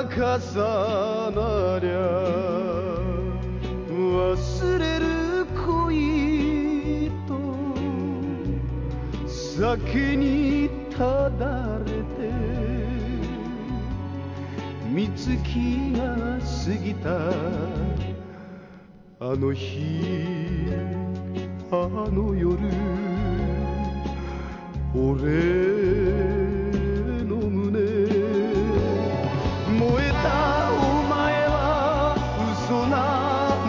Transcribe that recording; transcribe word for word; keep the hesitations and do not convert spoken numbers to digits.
重なりゃ忘れる恋と酒にただれて三月が過ぎたあの日あの夜俺